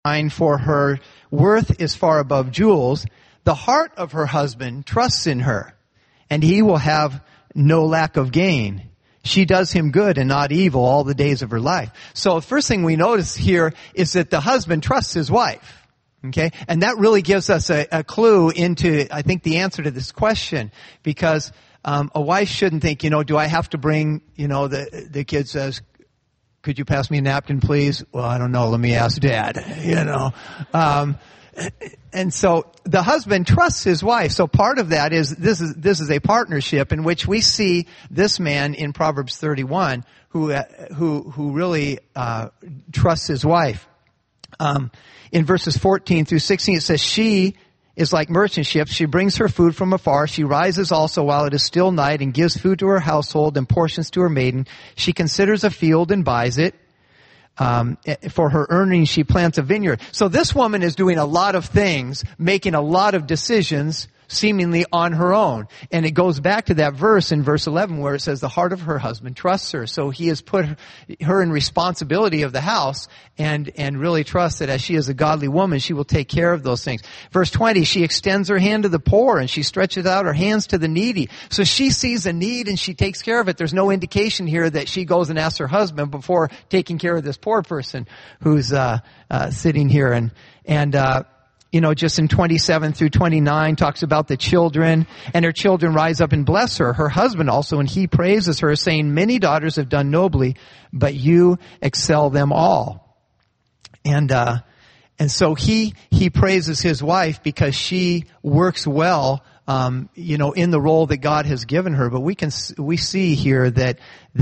For her worth is far above jewels. The heart of her husband trusts in her, and he will have no lack of gain. She does him good and not evil all the days of her life. So the first thing we notice here is that the husband trusts his wife. Okay? And that really gives us a clue into, I think, the answer to this question. Because a wife shouldn't think, do I have to bring, the kid says, could you pass me a napkin, please? Well, I don't know. Let me ask Dad, And so the husband trusts his wife. So part of that is this is a partnership in which we see this man in Proverbs 31 who really trusts his wife. In verses 14 through 16 it says, she is like merchant ships. She brings her food from afar. She rises also while it is still night and gives food to her household and portions to her maiden. She considers a field and buys it. For her earnings, she plants a vineyard. So this woman is doing a lot of things, making a lot of decisions, seemingly on her own. And it goes back to that verse in verse 11 where it says the heart of her husband trusts her. So he has put her in responsibility of the house and really trusts that as she is a godly woman, she will take care of those things. Verse 20, she extends her hand to the poor and she stretches out her hands to the needy. So she sees a need and she takes care of it. There's no indication here that she goes and asks her husband before taking care of this poor person who's sitting here and just in 27 through 29 talks about the children, and her children rise up and bless her. Her husband also, and he praises her, saying, many daughters have done nobly, but you excel them all. And so he praises his wife because she works well, in the role that God has given her. But we see here that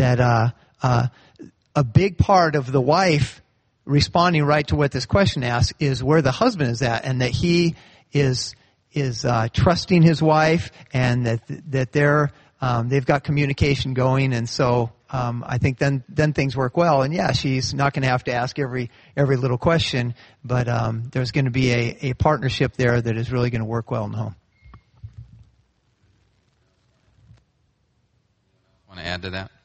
a big part of the wife responding right to what this question asks is where the husband is at, and that he is trusting his wife, and that they've got communication going, and so I think then things work well. And yeah, she's not going to have to ask every little question, but there's going to be a partnership there that is really going to work well in the home. Want to add to that?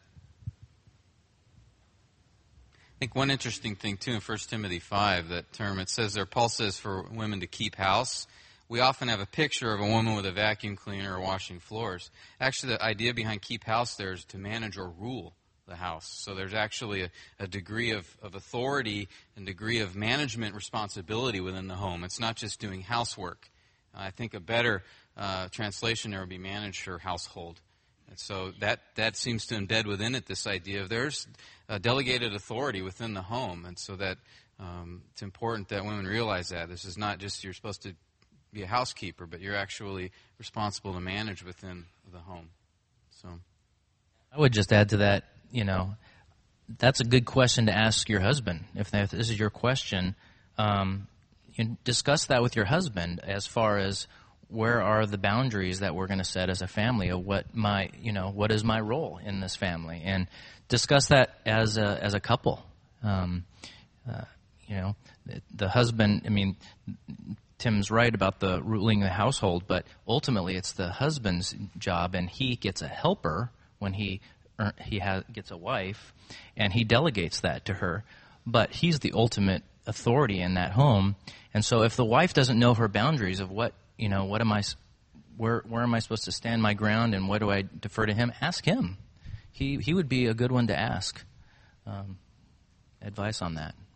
I think one interesting thing, too, in 1 Timothy 5, that term, it says there, Paul says for women to keep house. We often have a picture of a woman with a vacuum cleaner or washing floors. Actually, the idea behind keep house there is to manage or rule the house. So there's actually a degree of authority and degree of management responsibility within the home. It's not just doing housework. I think a better translation there would be manage her household. And so that seems to embed within it this idea of there's a delegated authority within the home. And so that it's important that women realize that. This is not just you're supposed to be a housekeeper, but you're actually responsible to manage within the home. So I would just add to that, that's a good question to ask your husband. If this is your question, you discuss that with your husband as far as where are the boundaries that we're going to set as a family, or what is my role in this family, and discuss that as a couple. The husband. Tim's right about the ruling the household, but ultimately it's the husband's job, and he gets a helper when he gets a wife, and he delegates that to her. But he's the ultimate authority in that home, and so if the wife doesn't know her boundaries of where am I supposed to stand my ground, and what do I defer to him? Ask him. He would be a good one to ask advice on that.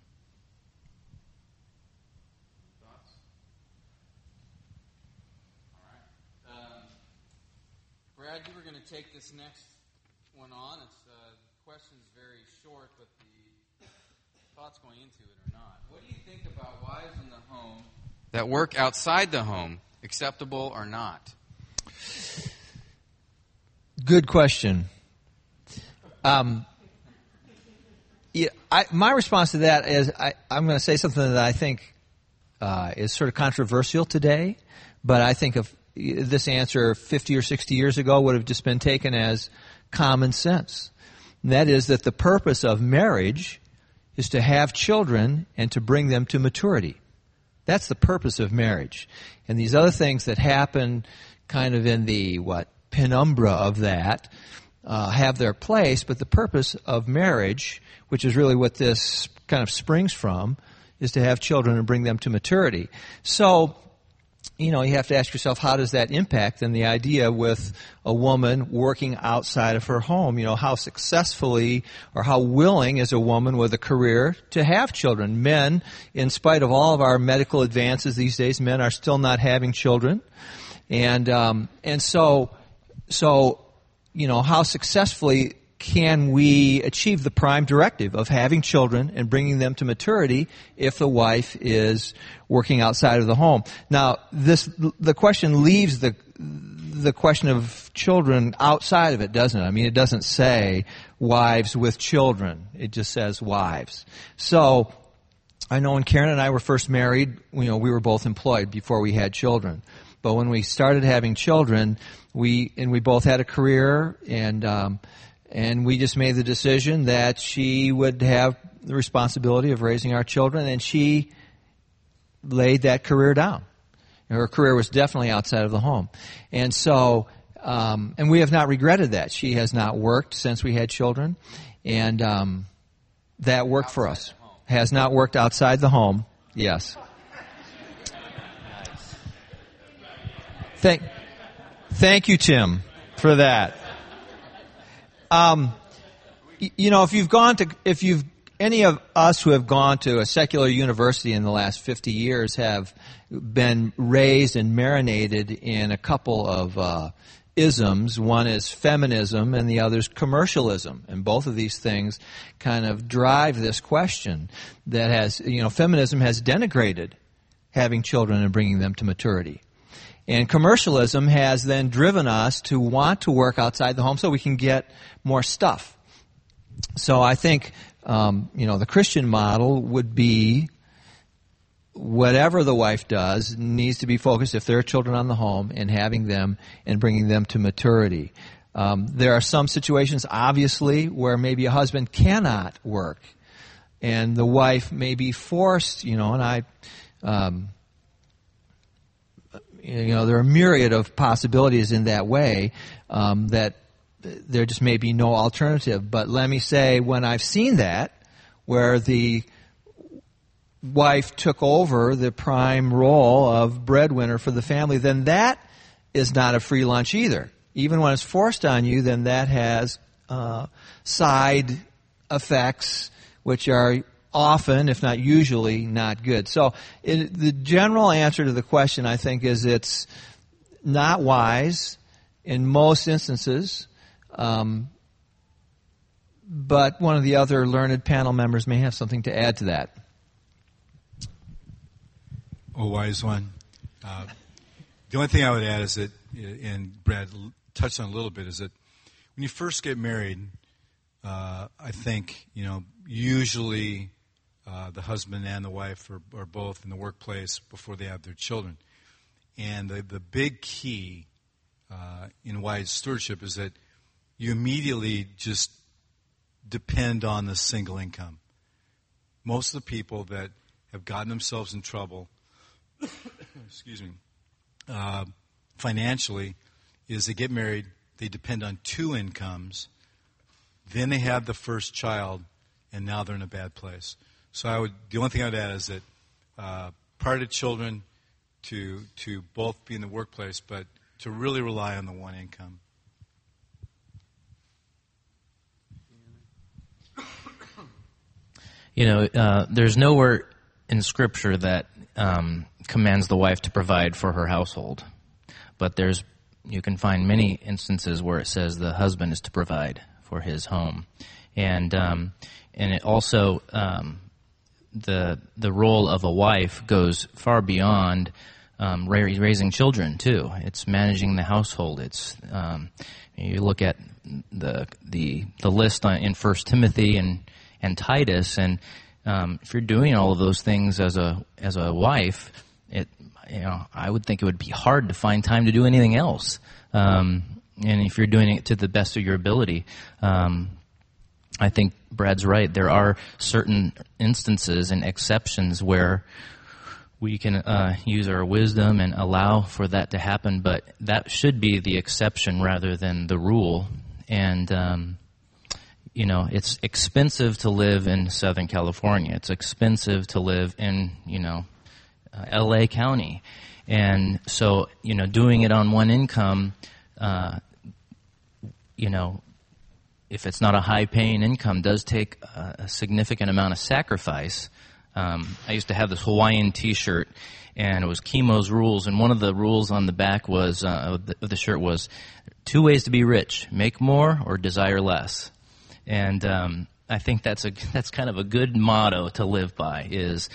All right. Brad, you were going to take this next one on. It's the question's very short, but the thoughts going into it are not. What do you think about wives in the home that work outside the home? Acceptable or not? Good question. My response to that is I'm going to say something that I think is sort of controversial today, but I think if this answer 50 or 60 years ago would have just been taken as common sense. And that is that the purpose of marriage is to have children and to bring them to maturity. That's the purpose of marriage. And these other things that happen kind of in the, penumbra of that, have their place, but the purpose of marriage, which is really what this kind of springs from, is to have children and bring them to maturity. So, you have to ask yourself, how does that impact then the idea with a woman working outside of her home? How successfully or how willing is a woman with a career to have children? Men, in spite of all of our medical advances these days, men are still not having children. And so, how successfully can we achieve the prime directive of having children and bringing them to maturity if the wife is working outside of the home? Now, the question leaves the question of children outside of it, doesn't it? I mean, it doesn't say wives with children. It just says wives. So, I know when Karen and I were first married, we were both employed before we had children. But when we started having children, we both had a career, and we just made the decision that she would have the responsibility of raising our children, and she laid that career down. Her career was definitely outside of the home. And so, and we have not regretted that. She has not worked since we had children, and that worked for us. Has not worked outside the home. Yes. Thank you, Tim, for that. If any of us who have gone to a secular university in the last 50 years have been raised and marinated in a couple of isms. One is feminism and the other is commercialism. And both of these things kind of drive this question that has, feminism has denigrated having children and bringing them to maturity. And commercialism has then driven us to want to work outside the home so we can get more stuff. So I think, the Christian model would be whatever the wife does needs to be focused, if there are children on the home, and having them and bringing them to maturity. There are some situations, obviously, where maybe a husband cannot work, and the wife may be forced, there are a myriad of possibilities in that way, that there just may be no alternative. But let me say, when I've seen that, where the wife took over the prime role of breadwinner for the family, then that is not a free lunch either. Even when it's forced on you, then that has side effects which are often, if not usually, not good. So the general answer to the question, I think, is it's not wise in most instances, but one of the other learned panel members may have something to add to that. Oh, wise one. The only thing I would add is that, and Brad touched on a little bit, is that when you first get married, I think, usually the husband and the wife are both in the workplace before they have their children. And the big key in wise stewardship is that you immediately just depend on the single income. Most of the people that have gotten themselves in trouble, excuse me, financially, is they get married, they depend on two incomes, then they have the first child, and now they're in a bad place. So the only thing I would add is that prior to children, to both be in the workplace, but to really rely on the one income. There's nowhere in Scripture that commands the wife to provide for her household, but you can find many instances where it says the husband is to provide for his home, and it also the role of a wife goes far beyond raising children too. It's managing the household. It's you look at the list in 1 Timothy and Titus, and if you're doing all of those things as a wife, I would think it would be hard to find time to do anything else. And if you're doing it to the best of your ability, I think Brad's right. There are certain instances and exceptions where we can use our wisdom and allow for that to happen, but that should be the exception rather than the rule. And it's expensive to live in Southern California. It's expensive to live in, LA County. And so, doing it on one income, if it's not a high-paying income, does take a significant amount of sacrifice. I used to have this Hawaiian T-shirt, and it was Chemo's Rules, and one of the rules on the back was of the shirt was 2 ways to be rich: make more or desire less. And I think that's kind of a good motto to live by. Is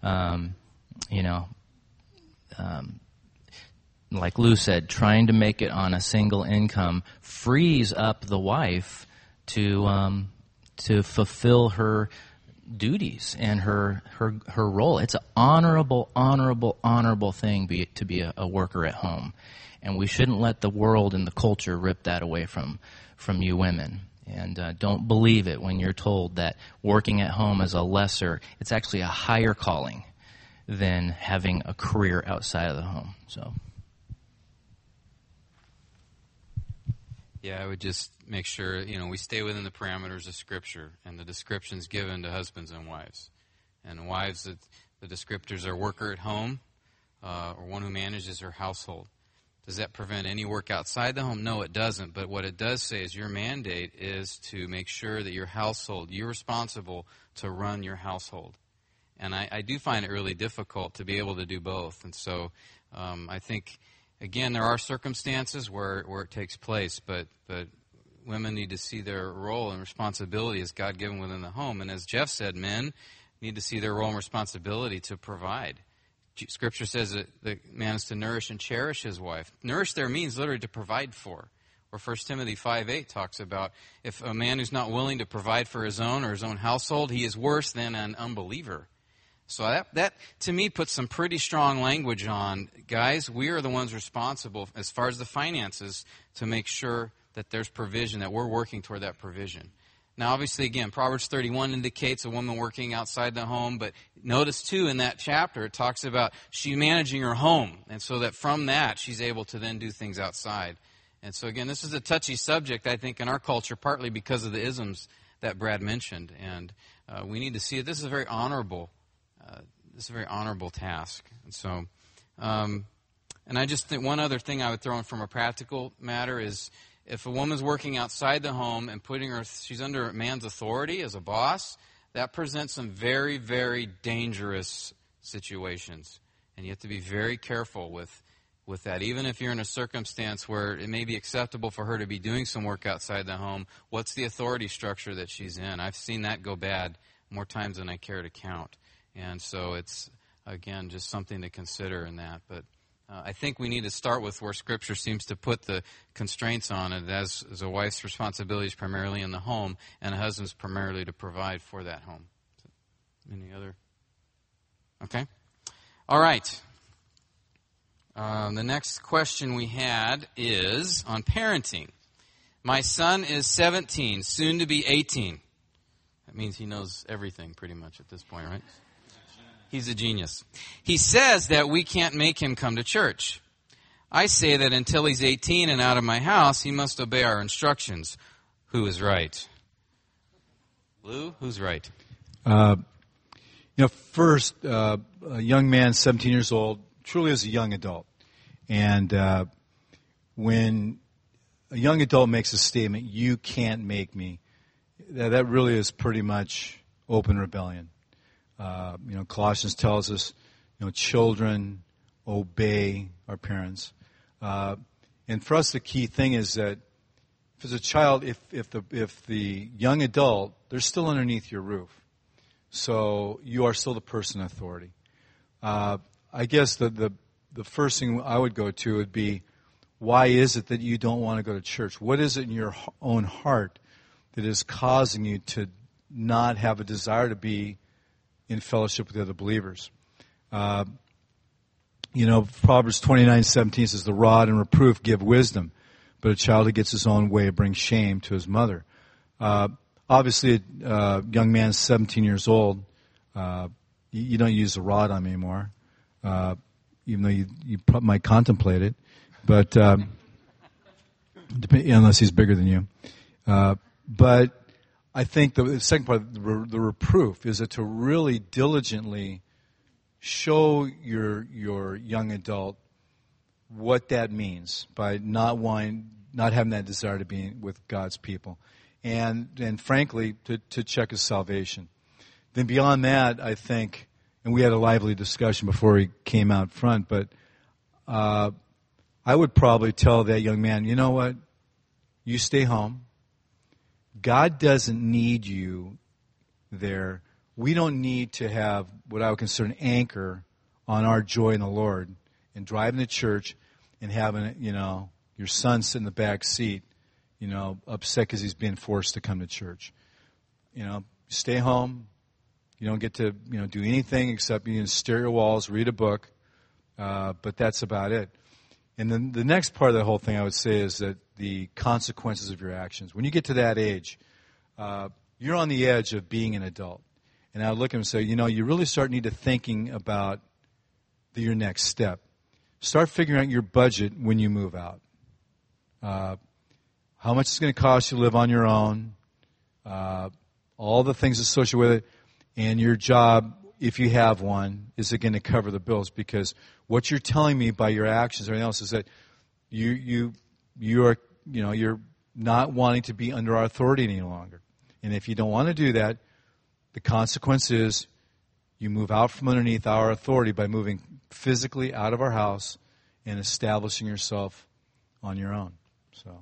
like Lou said, trying to make it on a single income frees up the wife to fulfill her duties and her role. It's an honorable thing to be a worker at home, and we shouldn't let the world and the culture rip that away from you women. And don't believe it when you're told that working at home is a lesser. It's actually a higher calling than having a career outside of the home. So. Yeah, I would just make sure, we stay within the parameters of Scripture and the descriptions given to husbands and wives. And wives, the descriptors are worker at home or one who manages her household. Does that prevent any work outside the home? No, it doesn't. But what it does say is your mandate is to make sure that your household, you're responsible to run your household. And I do find it really difficult to be able to do both. And so I think, again, there are circumstances where it takes place, but women need to see their role and responsibility as God given within the home. And as Jeff said, men need to see their role and responsibility to provide. Scripture says that the man is to nourish and cherish his wife. Nourish there means literally to provide for. Or 1 Timothy 5:8 talks about if a man who's not willing to provide for his own or his own household, he is worse than an unbeliever. So that to me puts some pretty strong language on, guys, we are the ones responsible as far as the finances to make sure that there's provision, that we're working toward that provision. Now, obviously, again, Proverbs 31 indicates a woman working outside the home, but notice, too, in that chapter, it talks about she managing her home, and so that from that, she's able to then do things outside. And so, again, this is a touchy subject, I think, in our culture, partly because of the isms that Brad mentioned, and we need to see it. This is a very honorable task. And so, and I just think one other thing I would throw in from a practical matter is if a woman's working outside the home and she's under a man's authority as a boss, that presents some very, very dangerous situations. And you have to be very careful with that. Even if you're in a circumstance where it may be acceptable for her to be doing some work outside the home, what's the authority structure that she's in? I've seen that go bad more times than I care to count. And so it's, again, just something to consider in that. But I think we need to start with where Scripture seems to put the constraints on it as a wife's responsibility is primarily in the home and a husband's primarily to provide for that home. Any other? Okay. All right. The next question we had is on parenting. My son is 17, soon to be 18. That means he knows everything pretty much at this point, right? He's a genius. He says that we can't make him come to church. I say that until he's 18 and out of my house, he must obey our instructions. Who is right? Lou, who's right? First, a young man, 17 years old, truly is a young adult. And when a young adult makes a statement, you can't make me, that really is pretty much open rebellion. Colossians tells us, children obey our parents. And for us, the key thing is that if as a child, if the young adult, they're still underneath your roof. So you are still the person in authority. I guess the first thing I would go to would be, why is it that you don't want to go to church? What is it in your own heart that is causing you to not have a desire to be in fellowship with the other believers? Proverbs 29:17 says, the rod and reproof give wisdom, but a child who gets his own way brings shame to his mother. Obviously, a young man, 17 years old, you don't use the rod on me anymore, even though you might contemplate it, but unless he's bigger than you. But I think the second part, the reproof, is that to really diligently show your young adult what that means by not having that desire to be with God's people, and frankly to check his salvation. Then beyond that, I think, and we had a lively discussion before he came out front, but I would probably tell that young man, you know what, you stay home. God doesn't need you there. We don't need to have what I would consider an anchor on our joy in the Lord and driving to church and having, your son sit in the back seat, upset because he's being forced to come to church. Stay home. You don't get to, do anything except stare at your walls, read a book, but that's about it. And then the next part of the whole thing I would say is that the consequences of your actions. When you get to that age, you're on the edge of being an adult. And I would look at him and say, you really start need to thinking about your next step. Start figuring out your budget when you move out. How much it's going to cost you to live on your own, all the things associated with it, and your job, if you have one, is it going to cover the bills? Because what you're telling me by your actions or anything else is that you're not wanting to be under our authority any longer. And if you don't want to do that, the consequence is you move out from underneath our authority by moving physically out of our house and establishing yourself on your own. So.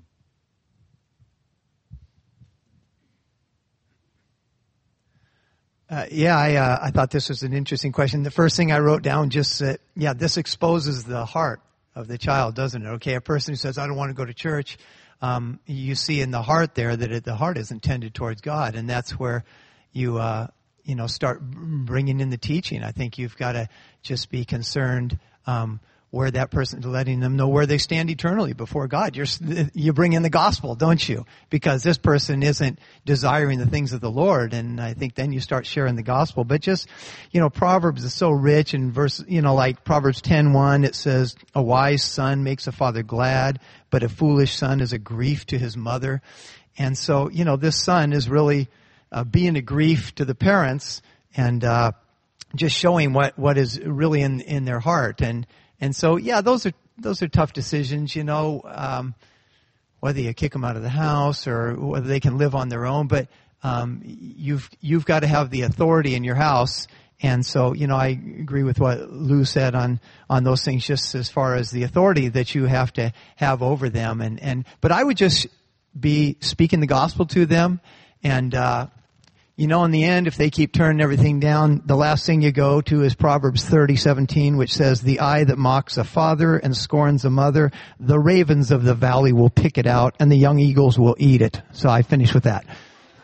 I thought this was an interesting question. The first thing I wrote down just said, this exposes the heart of the child, doesn't it? Okay, a person who says, I don't want to go to church, you see in the heart there that the heart isn't tended towards God, and that's where you start bringing in the teaching. I think you've got to just be concerned where that person, letting them know where they stand eternally before God. You bring in the gospel, don't you? Because this person isn't desiring the things of the Lord, and I think then you start sharing the gospel. But just, Proverbs is so rich, and like Proverbs 10:1, it says, a wise son makes a father glad, but a foolish son is a grief to his mother. And so, this son is really being a grief to the parents, and just showing what is really in their heart. And so, those are tough decisions, whether you kick them out of the house or whether they can live on their own. But you've got to have the authority in your house. And so, I agree with what Lou said on those things, just as far as the authority that you have to have over them. But I would just be speaking the gospel to them, and in the end, if they keep turning everything down, the last thing you go to is Proverbs 30:17, which says, the eye that mocks a father and scorns a mother, the ravens of the valley will pick it out, and the young eagles will eat it. So I finish with that.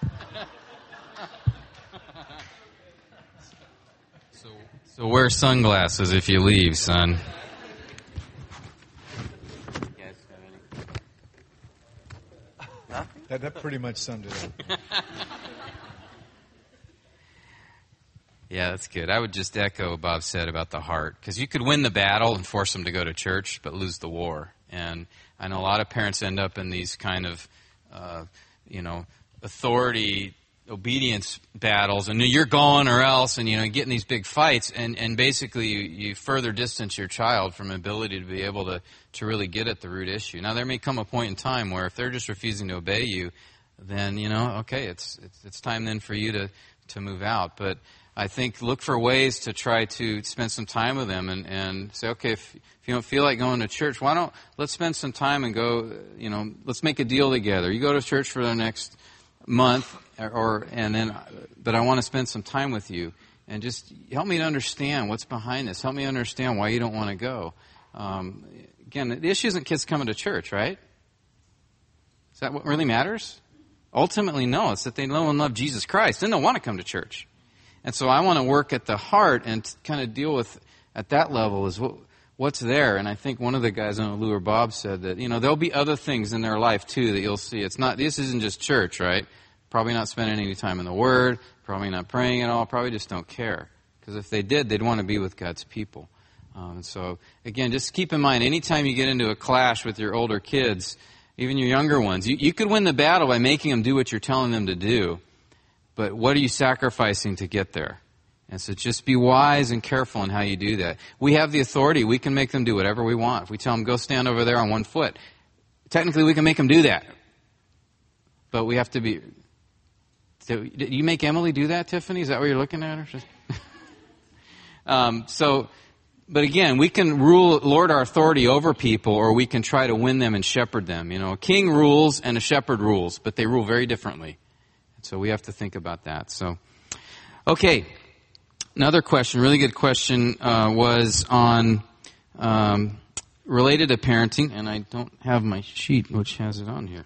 So wear sunglasses if you leave, son. That pretty much summed it up. Yeah, that's good. I would just echo what Bob said about the heart, because you could win the battle and force them to go to church, but lose the war. And I know a lot of parents end up in these kind of, authority, obedience battles, and you're going or else, and get in these big fights, and basically you further distance your child from ability to be able to really get at the root issue. Now there may come a point in time where if they're just refusing to obey you, then okay, it's time then for you to move out. But I think look for ways to try to spend some time with them and say, okay, if you don't feel like going to church, let's spend some time and go, let's make a deal together. You go to church for the next month but I want to spend some time with you, and just help me to understand what's behind this. Help me understand why you don't want to go. Again, the issue isn't kids coming to church, right? Is that what really matters? Ultimately, no. It's that they know and love Jesus Christ. Then they'll want to come to church. And so I want to work at the heart and kind of deal with, at that level, is what's there. And I think one of the guys, I don't know, Lou or Bob, said that, there'll be other things in their life, too, that you'll see. This isn't just church, right? Probably not spending any time in the Word, probably not praying at all, probably just don't care. Because if they did, they'd want to be with God's people. So, again, just keep in mind, anytime you get into a clash with your older kids, even your younger ones, you could win the battle by making them do what you're telling them to do. but what are you sacrificing to get there? And so just be wise and careful in how you do that. We have the authority. We can make them do whatever we want. If we tell them, go stand over there on one foot, technically we can make them do that. But we have to be... Did you make Emily do that, Tiffany? Is that what you're looking at her? But again, we can lord our authority over people, or we can try to win them and shepherd them. A king rules and a shepherd rules, but they rule very differently. So we have to think about that. So, okay. Another question, really good question, was on related to parenting, and I don't have my sheet which has it on here.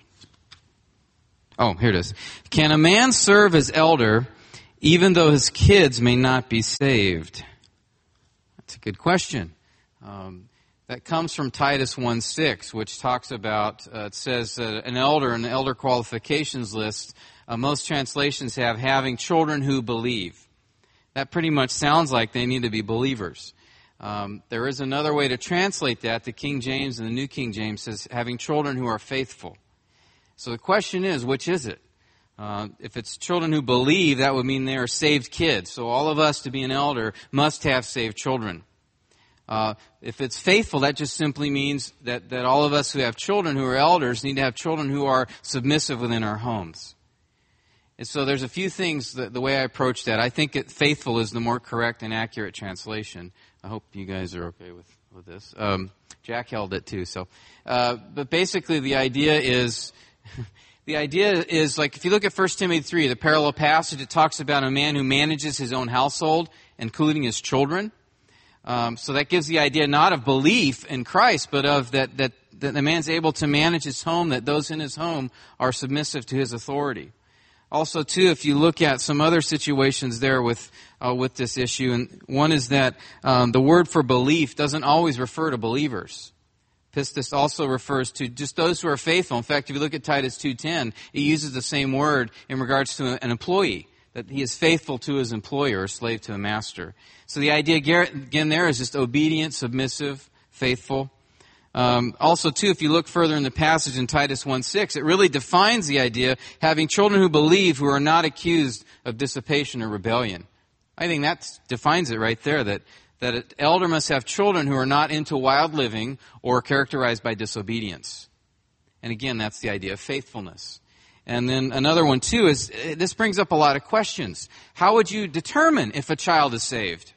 Oh, here it is. Can a man serve as elder even though his kids may not be saved? That's a good question. That comes from Titus 1:6, which talks about, it says an elder, in the elder qualifications list, most translations have having children who believe. That pretty much sounds like they need to be believers. There is another way to translate that. The King James and the New King James says having children who are faithful. So the question is, which is it? If it's children who believe, that would mean they are saved kids. So all of us to be an elder must have saved children. If it's faithful, that just simply means that all of us who have children who are elders need to have children who are submissive within our homes. And so there's a few things, the way I approach that. I think faithful is the more correct and accurate translation. I hope you guys are okay with this. Jack held it too. So, but basically the idea is like if you look at 1 Timothy 3, the parallel passage, it talks about a man who manages his own household, including his children. So that gives the idea not of belief in Christ, but of that the man's able to manage his home, that those in his home are submissive to his authority. Also, too, if you look at some other situations there with this issue, and one is that the word for belief doesn't always refer to believers. Pistis also refers to just those who are faithful. In fact, if you look at Titus 2:10, it uses the same word in regards to an employee, that he is faithful to his employer or slave to a master. So the idea, again, there is just obedient, submissive, faithful. Also, too, if you look further in the passage in Titus 1:6, it really defines the idea having children who believe, who are not accused of dissipation or rebellion. I think that defines it right there, that an elder must have children who are not into wild living or characterized by disobedience. And again, that's the idea of faithfulness. And then another one, too, is this brings up a lot of questions. How would you determine if a child is saved?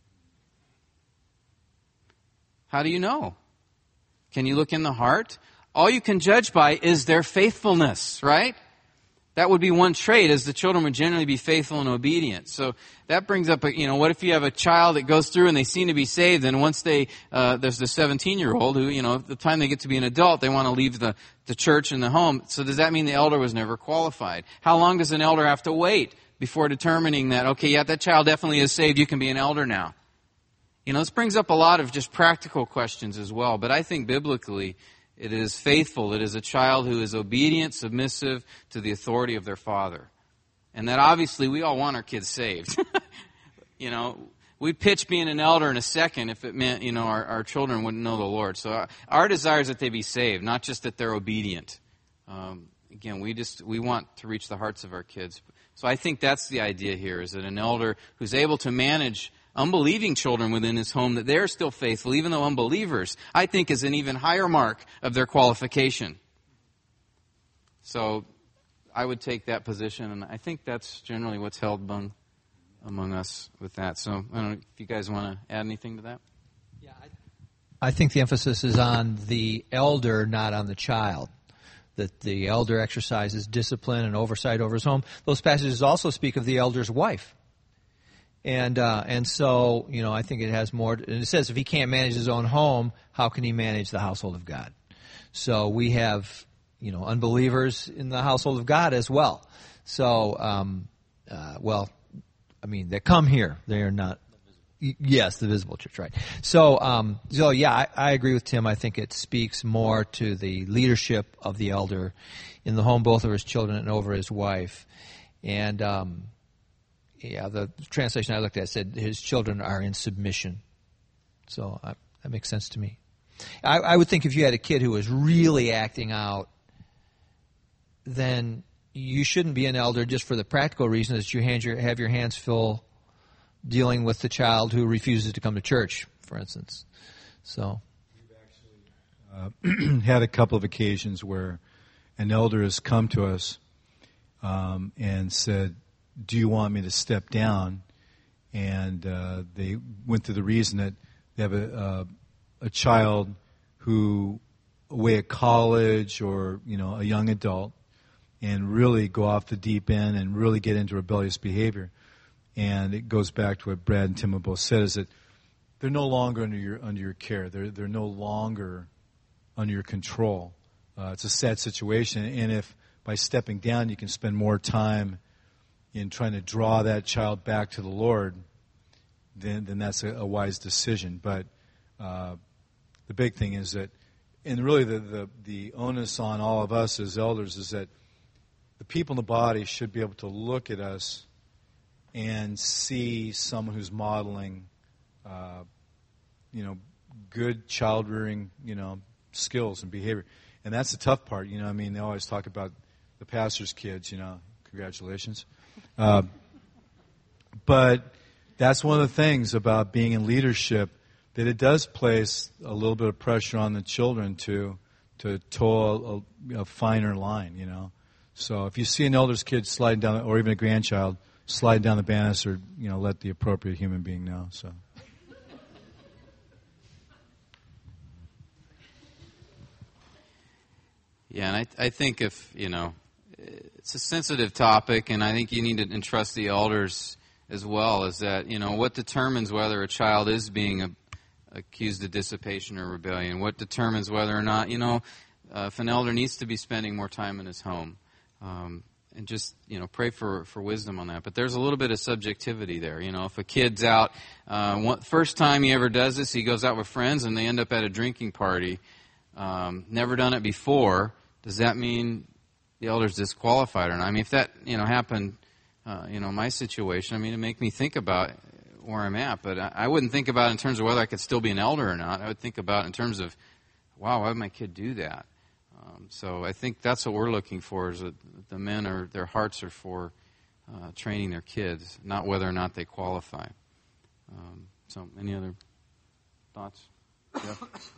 How do you know? Can you look in the heart? All you can judge by is their faithfulness, right? That would be one trait, is the children would generally be faithful and obedient. So that brings up, what if you have a child that goes through and they seem to be saved, and once there's the 17-year-old who, at the time they get to be an adult, they want to leave the church and the home. So does that mean the elder was never qualified? How long does an elder have to wait before determining that, okay, yeah, that child definitely is saved, you can be an elder now? This brings up a lot of just practical questions as well, but I think biblically it is faithful. It is a child who is obedient, submissive to the authority of their father. And that obviously we all want our kids saved. We'd pitch being an elder in a second if it meant, our children wouldn't know the Lord. So our desire is that they be saved, not just that they're obedient. Again, we want to reach the hearts of our kids. So I think that's the idea here, is that an elder who's able to manage unbelieving children within his home, that they're still faithful, even though unbelievers, I think is an even higher mark of their qualification. So I would take that position, and I think that's generally what's held among us with that. So I don't know if you guys want to add anything to that. Yeah, I think the emphasis is on the elder, not on the child. That the elder exercises discipline and oversight over his home. Those passages also speak of the elder's wife. And so, I think it has more, and it says if he can't manage his own home, how can he manage the household of God? So we have, unbelievers in the household of God as well. So, they come here. They are not, yes, the visible church, right. So I agree with Tim. I think it speaks more to the leadership of the elder in the home, both of his children and over his wife. And, the translation I looked at said his children are in submission. So that makes sense to me. I would think if you had a kid who was really acting out, then you shouldn't be an elder just for the practical reason that you have your hands full dealing with the child who refuses to come to church, for instance. So we've actually had a couple of occasions where an elder has come to us and said, "Do you want me to step down?" And they went through the reason that they have a child who away at college or a young adult, and really go off the deep end and really get into rebellious behavior. And it goes back to what Brad and Tim have both said, is that they're no longer under your care. They're no longer under your control. It's a sad situation, and if by stepping down you can spend more time in trying to draw that child back to the Lord, then that's a wise decision. But the big thing is that, and really the onus on all of us as elders is that the people in the body should be able to look at us and see someone who's modeling, good child rearing, skills and behavior. And that's the tough part. They always talk about the pastor's kids. Congratulations. But that's one of the things about being in leadership, that it does place a little bit of pressure on the children to toe a finer line. So if you see an elder's kid sliding down, or even a grandchild sliding down the banister, let the appropriate human being know. So. Yeah, and I think it's a sensitive topic, and I think you need to entrust the elders as well, is that, what determines whether a child is being accused of dissipation or rebellion? What determines whether or not, if an elder needs to be spending more time in his home? And just, pray for wisdom on that. But there's a little bit of subjectivity there. If a kid's out, first time he ever does this, he goes out with friends and they end up at a drinking party, never done it before, does that mean the elder's disqualified or not? If that, happened, my situation, it make me think about where I'm at. But I wouldn't think about it in terms of whether I could still be an elder or not. I would think about it in terms of, wow, why would my kid do that? So I think that's what we're looking for, is that the men their hearts are for training their kids, not whether or not they qualify. So any other thoughts? Yeah.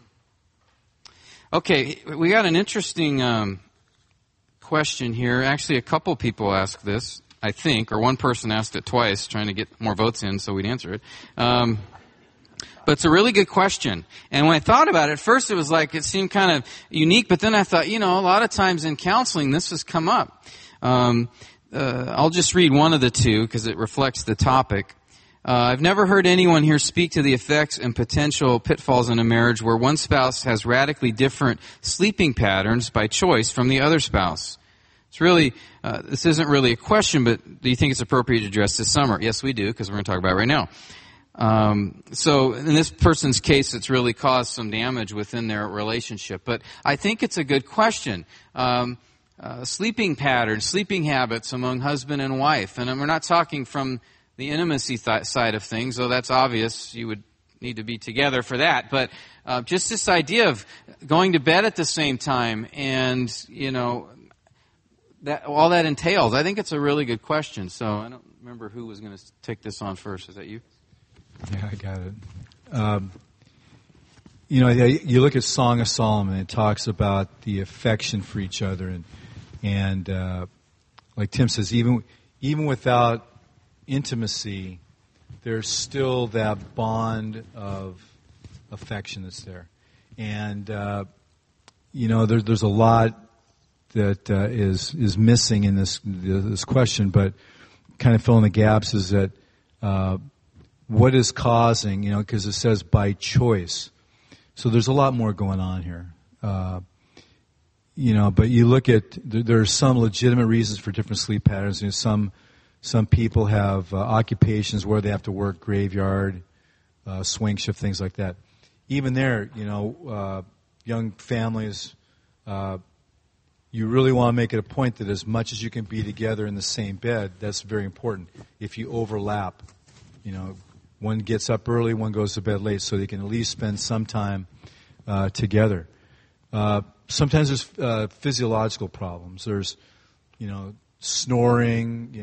Okay, we got an interesting question here. Actually, a couple people asked this, I think, or one person asked it twice, trying to get more votes in so we'd answer it. But it's a really good question. And when I thought about it, at first it was like, it seemed kind of unique, but then I thought, a lot of times in counseling this has come up. I'll just read one of the two because it reflects the topic. I've never heard anyone here speak to the effects and potential pitfalls in a marriage where one spouse has radically different sleeping patterns by choice from the other spouse. It's really, this isn't really a question, but do you think it's appropriate to address this summer? Yes, we do, because we're going to talk about it right now. So in this person's case, it's really caused some damage within their relationship. But I think it's a good question. Sleeping patterns, sleeping habits among husband and wife. And we're not talking from the intimacy side of things, though that's obvious. You would need to be together for that. But just this idea of going to bed at the same time and, that all that entails. I think it's a really good question. So I don't remember who was going to take this on first. Is that you? Yeah, I got it. You look at Song of Solomon, it talks about the affection for each other, and like Tim says, even without intimacy, there's still that bond of affection that's there. And there's a lot that is missing in this question, but kind of filling the gaps is that what is causing, because it says by choice. So there's a lot more going on here. But you look at, there are some legitimate reasons for different sleep patterns. Some people have occupations where they have to work graveyard, swing shift, things like that. Even there, young families, you really want to make it a point that as much as you can be together in the same bed, that's very important. If you overlap, one gets up early, one goes to bed late, so they can at least spend some time together. Sometimes there's physiological problems. There's, snoring,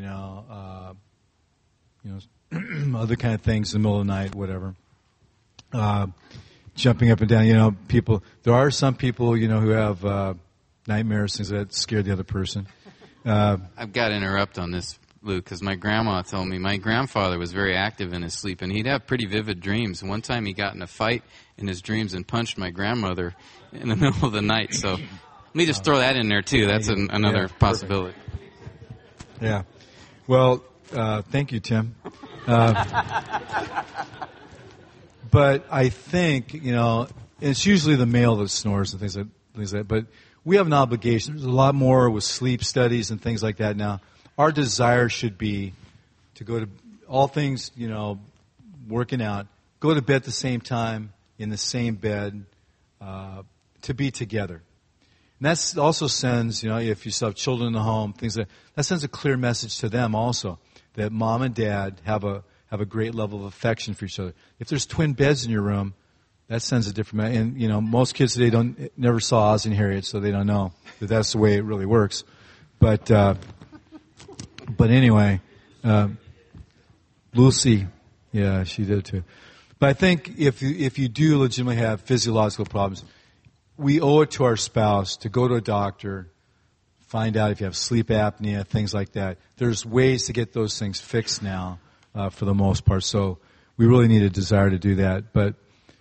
other kind of things in the middle of the night, whatever. Jumping up and down, people. There are some people, who have nightmares, things that scare the other person. I've got to interrupt on this, Luke, because my grandma told me my grandfather was very active in his sleep, and he'd have pretty vivid dreams. One time he got in a fight in his dreams and punched my grandmother in the middle of the night. So let me just throw that in there, too. That's another possibility. Yeah. Well, thank you, Tim. But I think, it's usually the male that snores and things like that. But we have an obligation. There's a lot more with sleep studies and things like that now. Our desire should be to go to all things, working out, go to bed at the same time, in the same bed, to be together. And that also sends, if you still have children in the home, things that sends a clear message to them also, that mom and dad have a great level of affection for each other. If there's twin beds in your room, that sends a different message. And, most kids today never saw Ozzie and Harriet, so they don't know that that's the way it really works. But anyway, Lucy, yeah, she did too. But I think if you do legitimately have physiological problems, we owe it to our spouse to go to a doctor, find out if you have sleep apnea, things like that. There's ways to get those things fixed now, for the most part. So we really need a desire to do that. But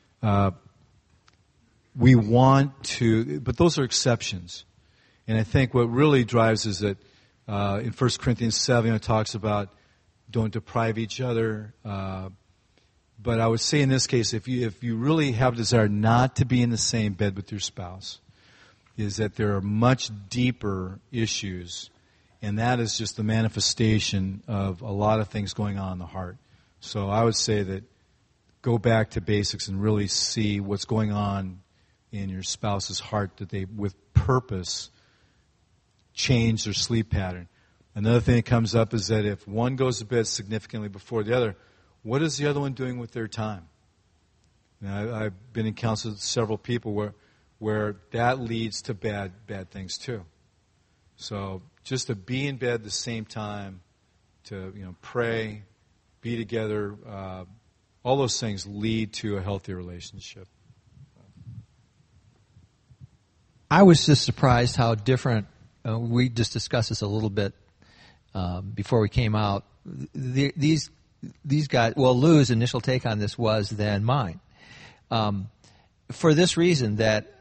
we want to, but those are exceptions. And I think what really drives is that in 1 Corinthians 7, it talks about don't deprive each other. But I would say in this case, if you really have a desire not to be in the same bed with your spouse, is that there are much deeper issues, and that is just the manifestation of a lot of things going on in the heart. So I would say that go back to basics and really see what's going on in your spouse's heart, that they, with purpose, change their sleep pattern. Another thing that comes up is that if one goes to bed significantly before the other, what is the other one doing with their time? Now, I've been in counsel with several people where that leads to bad things too. So just to be in bed at the same time, to pray, be together, all those things lead to a healthy relationship. I was just surprised how different. We just discussed this a little bit before we came out. These guys. Well, Lou's initial take on this was than mine. For this reason, that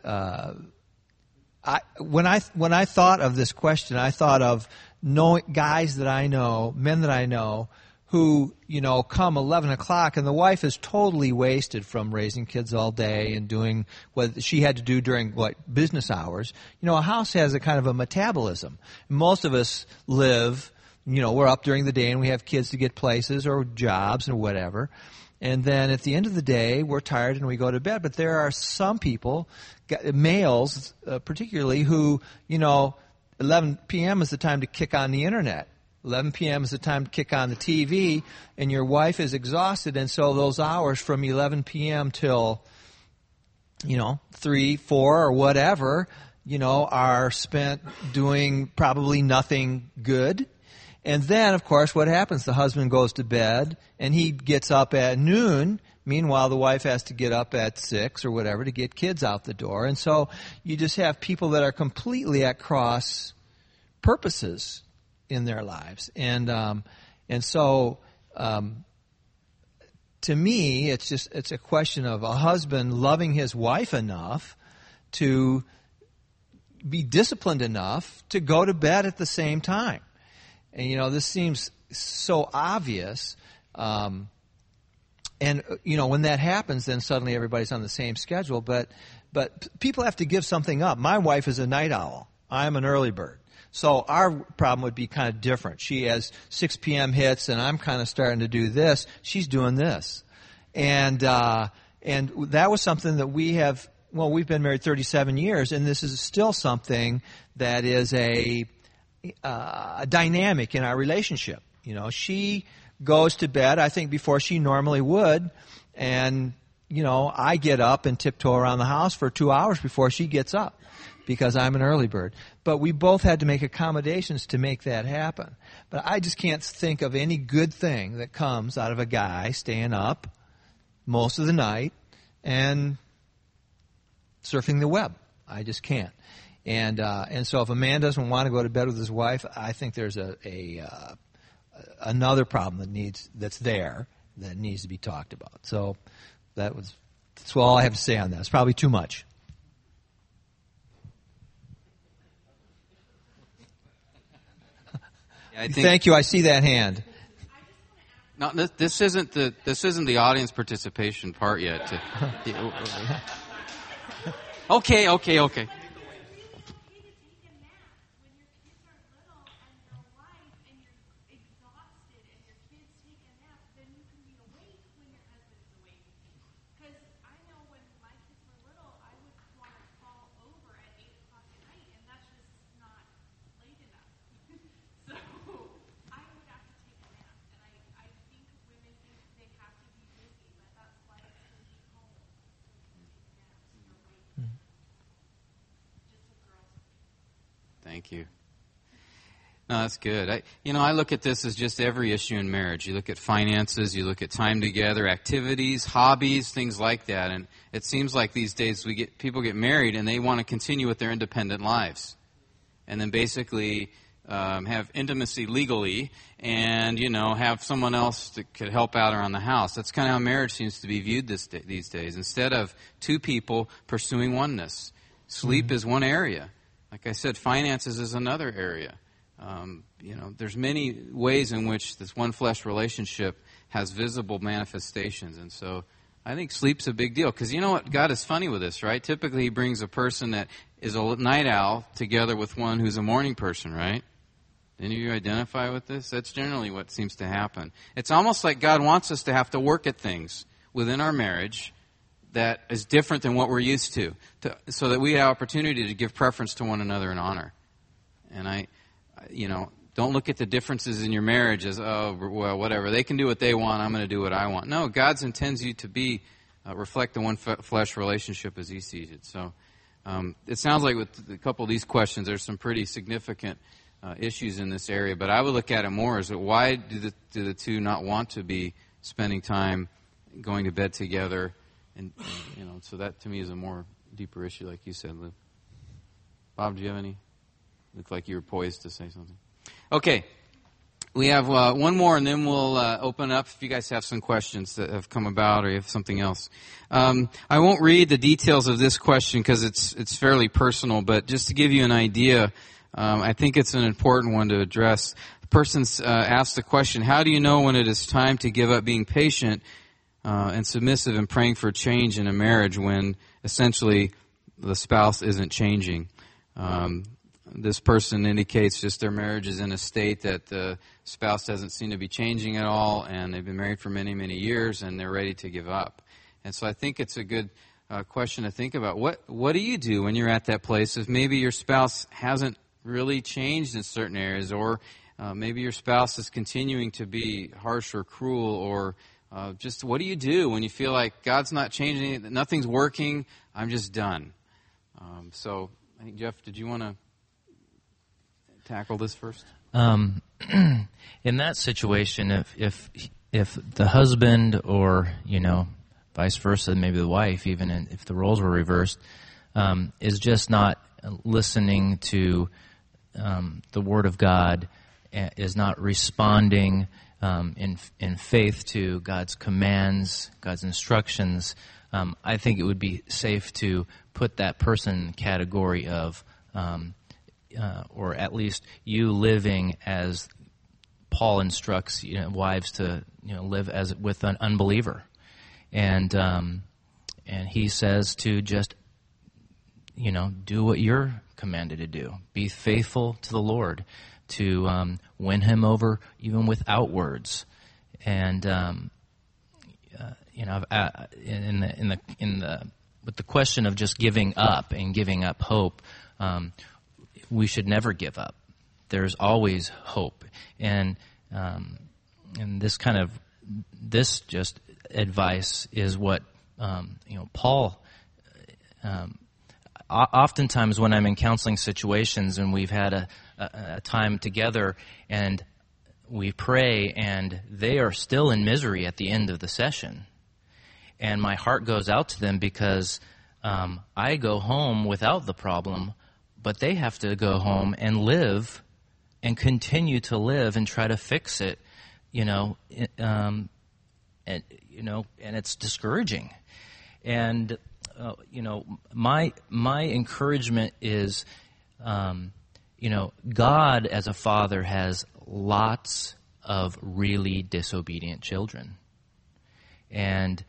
when I thought of this question, I thought of guys that I know, men that I know, who, come 11 o'clock and the wife is totally wasted from raising kids all day and doing what she had to do during business hours. A house has a kind of a metabolism. Most of us live, we're up during the day and we have kids to get places or jobs or whatever. And then at the end of the day, we're tired and we go to bed. But there are some people, males particularly, who, 11 p.m. is the time to kick on the internet. 11 p.m. is the time to kick on the TV, and your wife is exhausted, and so those hours from 11 p.m. till, 3, 4, or whatever, are spent doing probably nothing good. And then, of course, what happens? The husband goes to bed, and he gets up at noon. Meanwhile, the wife has to get up at 6 or whatever to get kids out the door. And so you just have people that are completely at cross purposes in their lives. And so to me, it's a question of a husband loving his wife enough to be disciplined enough to go to bed at the same time. And, this seems so obvious. And, when that happens, then suddenly everybody's on the same schedule. But people have to give something up. My wife is a night owl. I'm an early bird. So our problem would be kind of different. She has 6 p.m. hits, and I'm kind of starting to do this. She's doing this. And that was something that we've been married 37 years, and this is still something that is a dynamic in our relationship. She goes to bed, I think, before she normally would, and I get up and tiptoe around the house for 2 hours before she gets up because I'm an early bird. But we both had to make accommodations to make that happen. But I just can't think of any good thing that comes out of a guy staying up most of the night and surfing the web. I just can't. And so if a man doesn't want to go to bed with his wife, I think there's another problem that's there that needs to be talked about. So that's all I have to say on that. It's probably too much. Thank you. I see that hand. No, this isn't the audience participation part yet. Okay. Thank you. No, that's good. I look at this as just every issue in marriage. You look at finances, you look at time together, activities, hobbies, things like that. And it seems like these days people get married and they want to continue with their independent lives, and then basically have intimacy legally, and have someone else that could help out around the house. That's kind of how marriage seems to be viewed these days. Instead of two people pursuing oneness, sleep is one area. Like I said, finances is another area. There's many ways in which this one flesh relationship has visible manifestations. And so I think sleep's a big deal. Because you know what? God is funny with this, right? Typically, he brings a person that is a night owl together with one who's a morning person, right? Any of you identify with this? That's generally what seems to happen. It's almost like God wants us to have to work at things within our marriage that is different than what we're used to, so that we have opportunity to give preference to one another in honor. And don't look at the differences in your marriage as, whatever. They can do what they want, I'm going to do what I want. No, God intends you to reflect the one flesh relationship as he sees it. So it sounds like with a couple of these questions, there's some pretty significant issues in this area. But I would look at it more as why do the two not want to be spending time going to bed together? And so that to me is a more deeper issue, like you said, Lou. Bob, do you have any? Looked like you were poised to say something. Okay, we have one more, and then we'll open up if you guys have some questions that have come about, or you have something else. I won't read the details of this question because it's fairly personal, but just to give you an idea, I think it's an important one to address. The person asked the question: how do you know when it is time to give up being patient and submissive and praying for change in a marriage when essentially the spouse isn't changing? This person indicates just their marriage is in a state that the spouse doesn't seem to be changing at all, and they've been married for many, many years, and they're ready to give up. And so I think it's a good question to think about. What do you do when you're at that place if maybe your spouse hasn't really changed in certain areas, or maybe your spouse is continuing to be harsh or cruel, or just what do you do when you feel like God's not changing, nothing's working, I'm just done? So I think, Jeff, did you want to tackle this first? In that situation, if the husband, or vice versa, maybe the wife, even if the roles were reversed, is just not listening to the Word of God, is not responding in faith to God's commands, God's instructions, I think it would be safe to put that person in the category of, or at least you living as Paul instructs wives to live as with an unbeliever, and he says to just do what you're commanded to do. Be faithful to the Lord, to win him over even without words. And with the question of just giving up and giving up hope, we should never give up. There's always hope, and this just advice is what Paul. Oftentimes, when I'm in counseling situations and we've had a time together and we pray, and they are still in misery at the end of the session, and my heart goes out to them because I go home without the problem, but they have to go home and live and continue to live and try to fix it, and it's discouraging. And my encouragement is, God as a father has lots of really disobedient children, and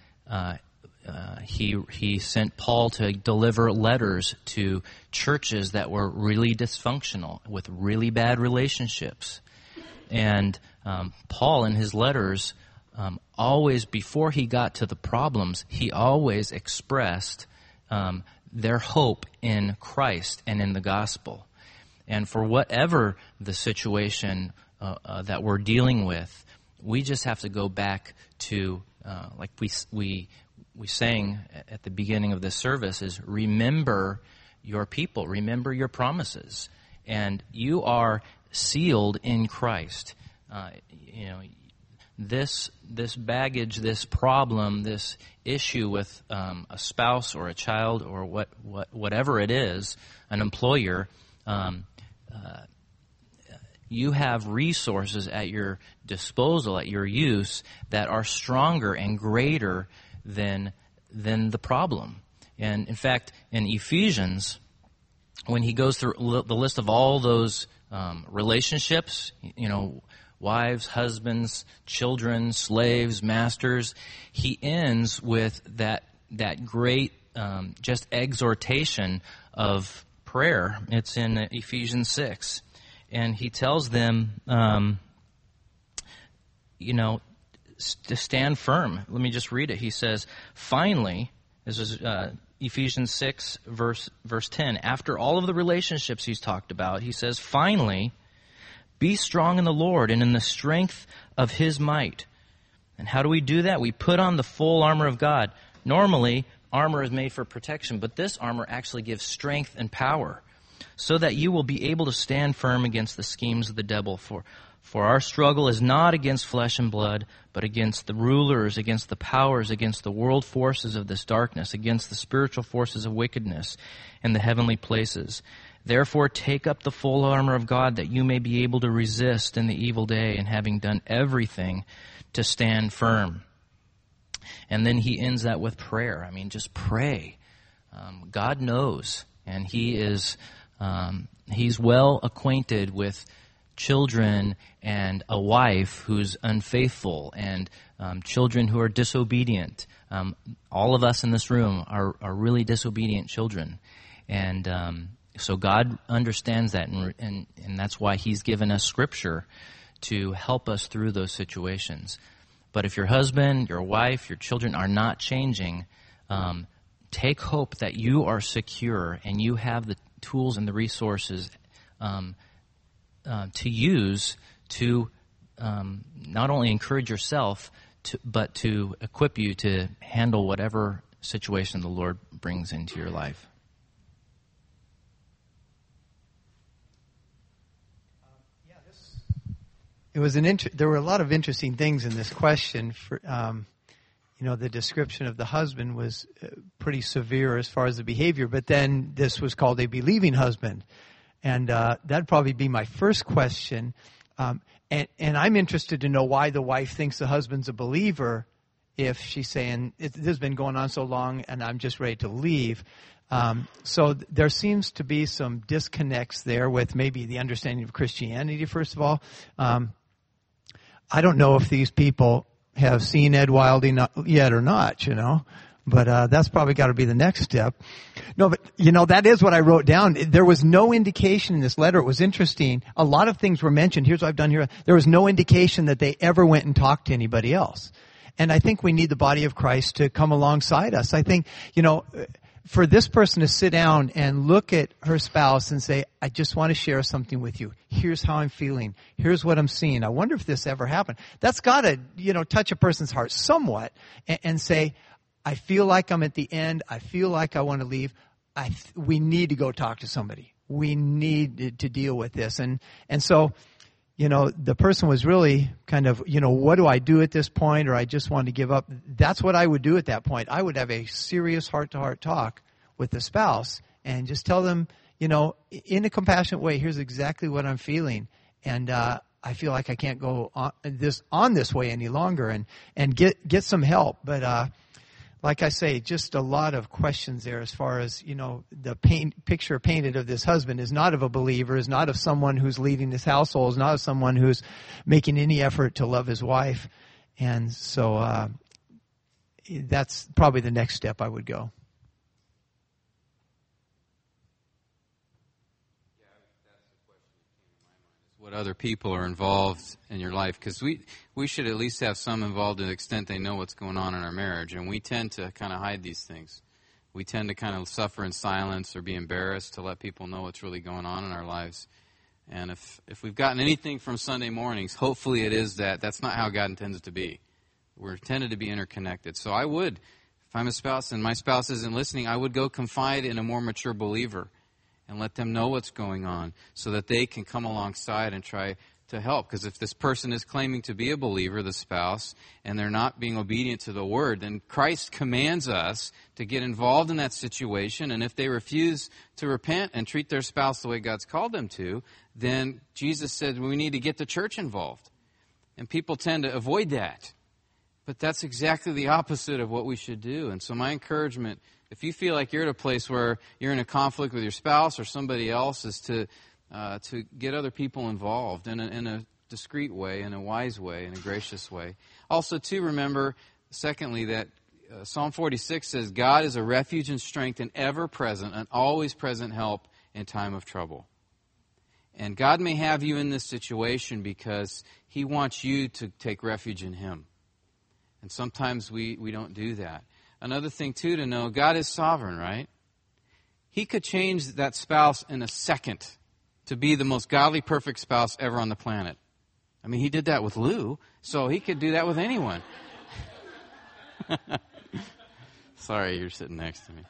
he sent Paul to deliver letters to churches that were really dysfunctional with really bad relationships. And Paul, in his letters, always, before he got to the problems, he always expressed their hope in Christ and in the gospel. And for whatever the situation that we're dealing with, we just have to go back to, like we sang at the beginning of this service, is remember your people, remember your promises. And you are sealed in Christ. This baggage, this problem, this issue with a spouse or a child or whatever it is, an employer, you have resources at your disposal, at your use, that are stronger and greater than the problem. And in fact, in Ephesians, when he goes through the list of all those relationships, wives, husbands, children, slaves, masters, he ends with that great just exhortation of prayer. It's in Ephesians 6. And he tells them, to stand firm. Let me just read it. He says, finally, this is Ephesians 6, verse 10. After all of the relationships he's talked about, he says, finally, be strong in the Lord and in the strength of His might. And how do we do that? We put on the full armor of God. Normally, armor is made for protection, but this armor actually gives strength and power, so that you will be able to stand firm against the schemes of the devil. For our struggle is not against flesh and blood, but against the rulers, against the powers, against the world forces of this darkness, against the spiritual forces of wickedness in the heavenly places. Therefore, take up the full armor of God, that you may be able to resist in the evil day, and having done everything, to stand firm. And then he ends that with prayer. Just pray. God knows, and He is He's well acquainted with children and a wife who's unfaithful, and children who are disobedient. All of us in this room are really disobedient children. And so God understands that, and that's why He's given us Scripture to help us through those situations. But if your husband, your wife, your children are not changing, take hope that you are secure and you have the tools and the resources to use to not only encourage yourself, but to equip you to handle whatever situation the Lord brings into your life. It was there were a lot of interesting things in this question. The description of the husband was pretty severe as far as the behavior, but then this was called a believing husband. And that'd probably be my first question. And I'm interested to know why the wife thinks the husband's a believer if she's saying, this has been going on so long and I'm just ready to leave. So there seems to be some disconnects there with maybe the understanding of Christianity, first of all. I don't know if these people have seen Ed Wilding yet or not, but that's probably got to be the next step. No, but that is what I wrote down. There was no indication in this letter. It was interesting. A lot of things were mentioned. Here's what I've done here. There was no indication that they ever went and talked to anybody else. And I think we need the body of Christ to come alongside us. I think, for this person to sit down and look at her spouse and say, I just want to share something with you. Here's how I'm feeling. Here's what I'm seeing. I wonder if this ever happened. That's got to, touch a person's heart somewhat and say, I feel like I'm at the end. I feel like I want to leave. We need to go talk to somebody. We need to deal with this. And so, the person was really kind of, what do I do at this point? Or I just want to give up. That's what I would do at that point. I would have a serious heart-to-heart talk with the spouse and just tell them, in a compassionate way, here's exactly what I'm feeling. And I feel like I can't go on this way any longer, and get some help. But like I say, just a lot of questions there as far as, the picture painted of this husband is not of a believer, is not of someone who's leading this household, is not of someone who's making any effort to love his wife. And so that's probably the next step I would go. What other people are involved in your life, because we should at least have some involved to the extent they know what's going on in our marriage, and we tend to kind of hide these things. We tend to kind of suffer in silence or be embarrassed to let people know what's really going on in our lives. And if we've gotten anything from Sunday mornings, hopefully it is that's not how God intends it to be. We're intended to be interconnected. So I would, if I'm a spouse and my spouse isn't listening, I would go confide in a more mature believer and let them know what's going on so that they can come alongside and try to help. Because if this person is claiming to be a believer, the spouse, and they're not being obedient to the Word, then Christ commands us to get involved in that situation. And if they refuse to repent and treat their spouse the way God's called them to, then Jesus said we need to get the church involved. And people tend to avoid that. But that's exactly the opposite of what we should do. And so my encouragement, if you feel like you're at a place where you're in a conflict with your spouse or somebody else, is to get other people involved in a discreet way, in a wise way, in a gracious way. Also, too, remember, secondly, that Psalm 46 says, God is a refuge and strength and ever-present and always-present help in time of trouble. And God may have you in this situation because He wants you to take refuge in Him. And sometimes we don't do that. Another thing, too, to know, God is sovereign, right? He could change that spouse in a second to be the most godly, perfect spouse ever on the planet. I mean, He did that with Lou, so He could do that with anyone. Sorry, you're sitting next to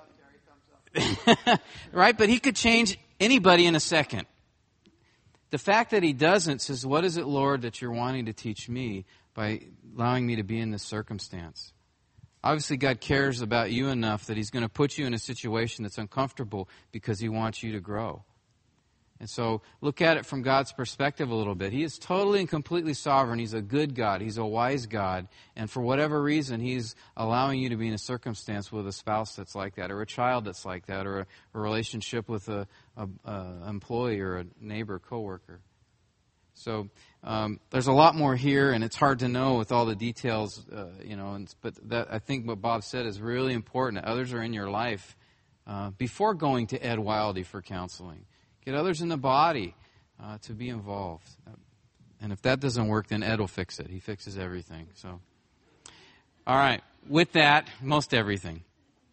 me. Right? But He could change anybody in a second. The fact that He doesn't says, what is it, Lord, that you're wanting to teach me by allowing me to be in this circumstance? Obviously, God cares about you enough that He's going to put you in a situation that's uncomfortable because He wants you to grow. And so look at it from God's perspective a little bit. He is totally and completely sovereign. He's a good God. He's a wise God. And for whatever reason, He's allowing you to be in a circumstance with a spouse that's like that, or a child that's like that, or a relationship with an employee or a neighbor, coworker. So there's a lot more here, and it's hard to know with all the details, but I think what Bob said is really important. Others are in your life before going to Ed Wildy for counseling. Get others in the body to be involved. And if that doesn't work, then Ed will fix it. He fixes everything. So, all right. With that, most everything.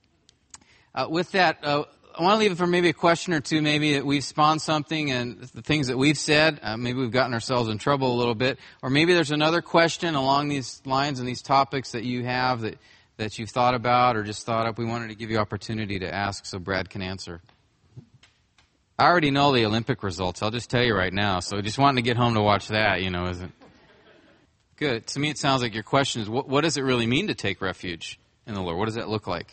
With that, I want to leave it for maybe a question or two, maybe that we've spawned something and the things that we've said, maybe we've gotten ourselves in trouble a little bit. Or maybe there's another question along these lines and these topics that you have that you've thought about or just thought up. We wanted to give you opportunity to ask so Brad can answer. I already know the Olympic results. I'll just tell you right now. So just wanting to get home to watch that, isn't good. To me, it sounds like your question is, what does it really mean to take refuge in the Lord? What does that look like?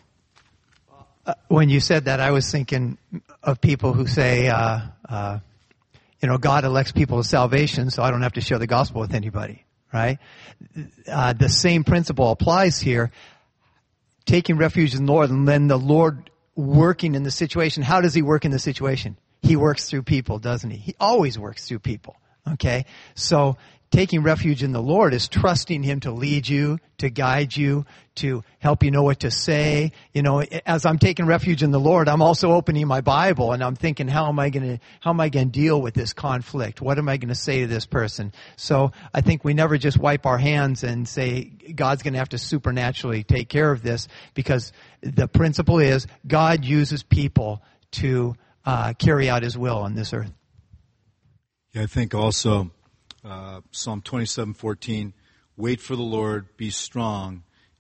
When you said that, I was thinking of people who say, God elects people to salvation, so I don't have to share the gospel with anybody, right? The same principle applies here. Taking refuge in the Lord, and then the Lord working in the situation. How does He work in the situation? He works through people, doesn't He? He always works through people, okay? So taking refuge in the Lord is trusting Him to lead you, to guide you, to help you know what to say. As I'm taking refuge in the Lord, I'm also opening my Bible and I'm thinking, how am I going to deal with this conflict? What am I going to say to this person? So I think we never just wipe our hands and say, God's going to have to supernaturally take care of this, because the principle is God uses people to carry out His will on this earth. Yeah, I think also Psalm 27:14, wait for the Lord, be strong,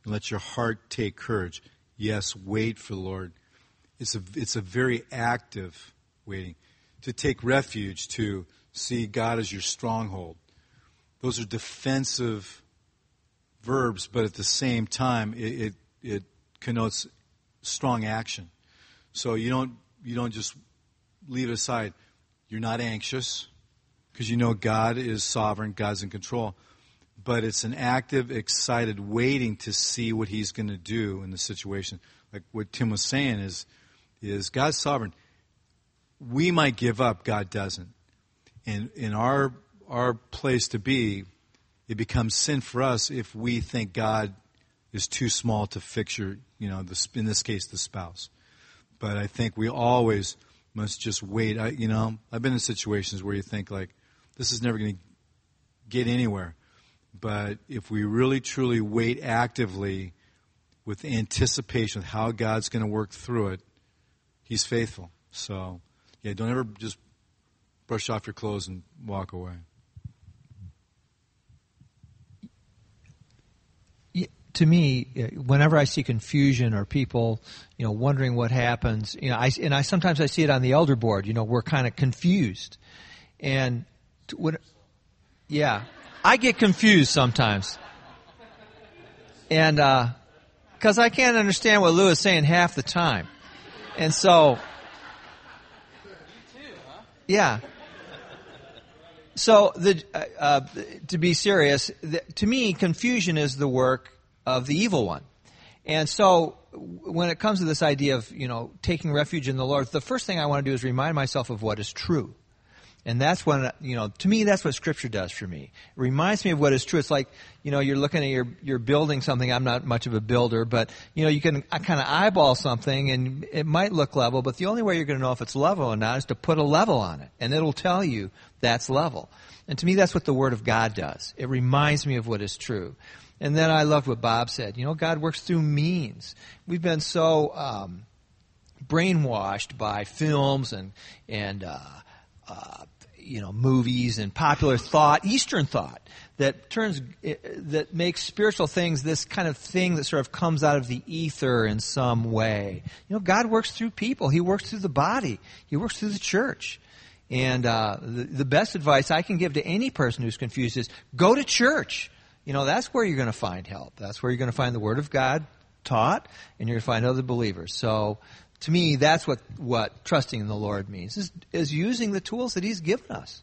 and let your heart take courage. Yes, wait for the Lord. It's a very active waiting. To take refuge, to see God as your stronghold. Those are defensive verbs, but at the same time, it connotes strong action. So you don't just leave it aside. You're not anxious because you know God is sovereign, God's in control. But it's an active, excited waiting to see what He's going to do in the situation. Like what Tim was saying is God's sovereign. We might give up, God doesn't. And in our place to be, it becomes sin for us if we think God is too small to fix your, in this case, the spouse. But I think we always must just wait. I've been in situations where you think like, this is never going to get anywhere. But if we really truly wait actively with anticipation of how God's going to work through it, He's faithful. So, yeah, don't ever just brush off your clothes and walk away. To me, whenever I see confusion or people, wondering what happens, I sometimes I see it on the elder board. We're kind of confused, and I get confused sometimes, and because I can't understand what Lou is saying half the time, and so you too, huh? Yeah. So to be serious, to me, confusion is the work of the evil one. And so when it comes to this idea of, taking refuge in the Lord, the first thing I want to do is remind myself of what is true. And that's when, to me, that's what Scripture does for me. It reminds me of what is true. It's like, you're looking at you're building something. I'm not much of a builder, but, you can kind of eyeball something and it might look level, but the only way you're going to know if it's level or not is to put a level on it. And it'll tell you that's level. And to me, that's what the Word of God does. It reminds me of what is true. And then I loved what Bob said. God works through means. We've been so brainwashed by films and movies and popular thought, Eastern thought, that makes spiritual things this kind of thing that sort of comes out of the ether in some way. God works through people. He works through the body. He works through the church. And the best advice I can give to any person who's confused is go to church. That's where you're going to find help. That's where you're going to find the Word of God taught, and you're going to find other believers. So, to me, that's what trusting in the Lord means, is using the tools that He's given us.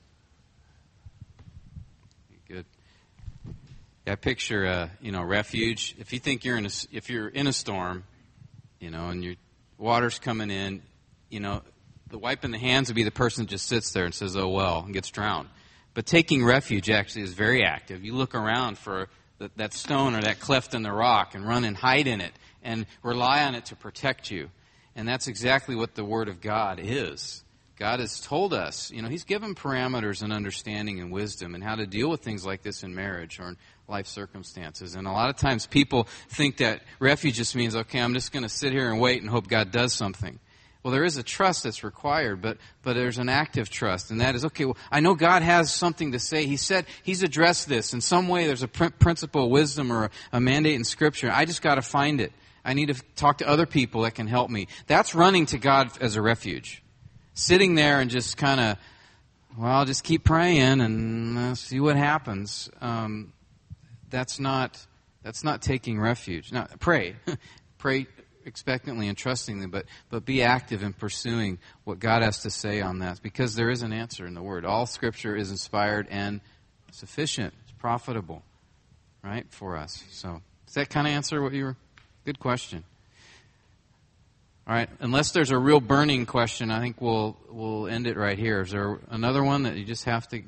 Good. Yeah, I picture, refuge. If you think if you're in a storm, and your water's coming in, the wiping the hands would be the person that just sits there and says, oh, well, and gets drowned. But taking refuge actually is very active. You look around for that stone or that cleft in the rock and run and hide in it and rely on it to protect you. And that's exactly what the Word of God is. God has told us, He's given parameters and understanding and wisdom and how to deal with things like this in marriage or in life circumstances. And a lot of times people think that refuge just means, okay, I'm just going to sit here and wait and hope God does something. Well, there is a trust that's required, but there's an active trust, and that is, okay, well, I know God has something to say. He said He's addressed this. In some way, there's a principle of wisdom or a mandate in Scripture. I just got to find it. I need to talk to other people that can help me. That's running to God as a refuge. Sitting there and just kind of, well, just keep praying and see what happens. That's not taking refuge. Now, pray. Pray expectantly and trustingly, but be active in pursuing what God has to say on that, because there is an answer in the Word. All Scripture is inspired and sufficient. It's profitable, right, for us. So, does that kind of answer what you were? Good question. All right, unless there's a real burning question, I think we'll end it right here. Is there another one that you just have to?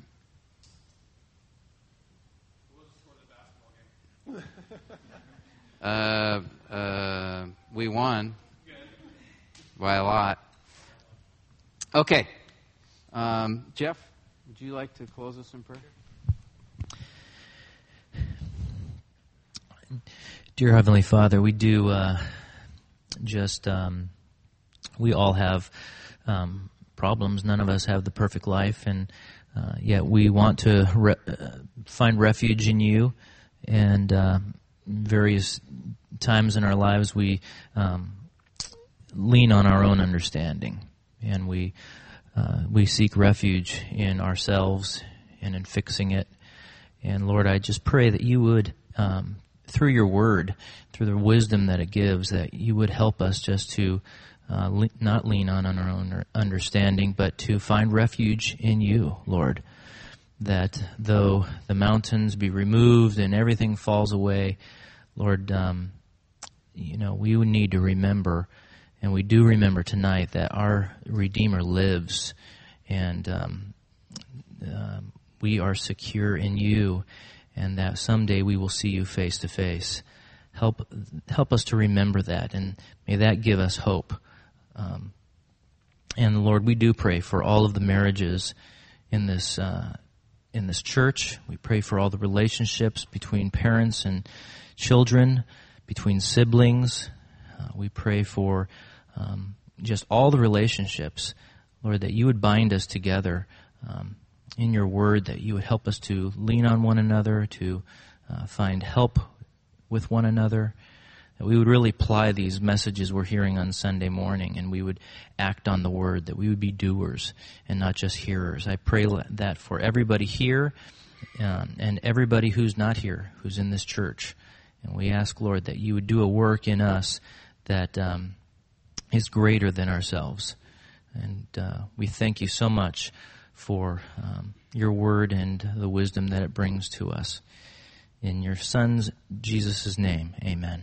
We won by a lot. Okay. Jeff, would you like to close us in prayer? Dear Heavenly Father, we do we all have problems. None of us have the perfect life, and yet we want to find refuge in You. And various times in our lives we lean on our own understanding, and we seek refuge in ourselves and in fixing it. And Lord, I just pray that you would, through your word, through the wisdom that it gives, that you would help us just to not lean on our own understanding, but to find refuge in you, Lord. That though the mountains be removed and everything falls away, Lord, we would need to remember, and we do remember tonight, that our Redeemer lives, and we are secure in you, and that someday we will see you face to face. Help us to remember that, and may that give us hope. And Lord, we do pray for all of the marriages in this church. We pray for all the relationships between parents and children, between siblings. We pray for just all the relationships, Lord, that you would bind us together in your word, that you would help us to lean on one another, to find help with one another, that we would really apply these messages we're hearing on Sunday morning, and we would act on the word, that we would be doers and not just hearers. I pray that for everybody here and everybody who's not here, who's in this church. And we ask, Lord, that you would do a work in us that is greater than ourselves. And we thank you so much for your word and the wisdom that it brings to us. In your Son's, Jesus' name, amen.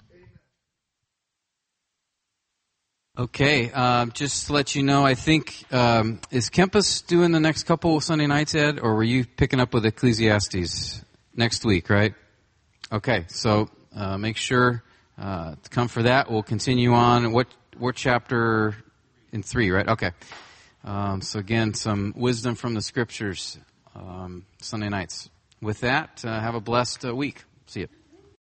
Okay, just to let you know, I think, is Kempis doing the next couple of Sunday nights, Ed, or were you picking up with Ecclesiastes next week, right? Okay, so make sure to come for that. We'll continue on. What chapter? In 3, right? Okay. So again, some wisdom from the Scriptures Sunday nights. With that, have a blessed week. See you.